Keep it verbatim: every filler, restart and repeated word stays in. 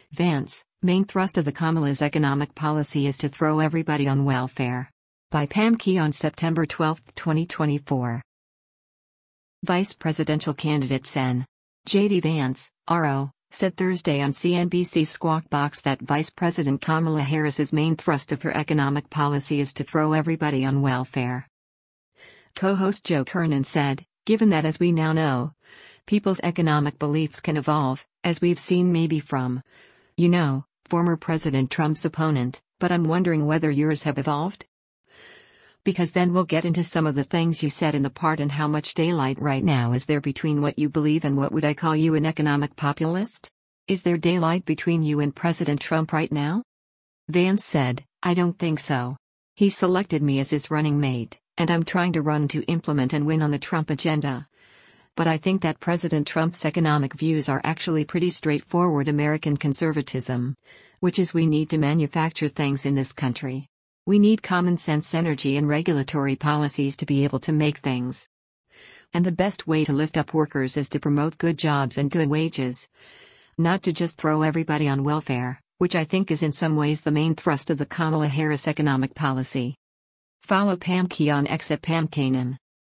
Vance, main thrust of the Kamala's economic policy is to throw everybody on welfare. By Pam Key on September twelfth, twenty twenty-four. Vice presidential candidate Sen. J D Vance, R O, said Thursday on C N B C's Squawk Box that Vice President Kamala Harris's main thrust of her economic policy is to throw everybody on welfare. Co-host Joe Kernan said, given that, as we now know, people's economic beliefs can evolve, as we've seen maybe from, you know, former President Trump's opponent, but I'm wondering whether yours have evolved? Because then we'll get into some of the things you said in the part and how much daylight right now is there between what you believe and what would I call you, an economic populist? Is there daylight between you and President Trump right now? Vance said, I don't think so. He selected me as his running mate, and I'm trying to run to implement and win on the Trump agenda. But I think that President Trump's economic views are actually pretty straightforward American conservatism, which is we need to manufacture things in this country. We need common sense energy and regulatory policies to be able to make things. And the best way to lift up workers is to promote good jobs and good wages. Not to just throw everybody on welfare, which I think is in some ways the main thrust of the Kamala Harris economic policy. Follow Pam Key on X at Pam Kanan.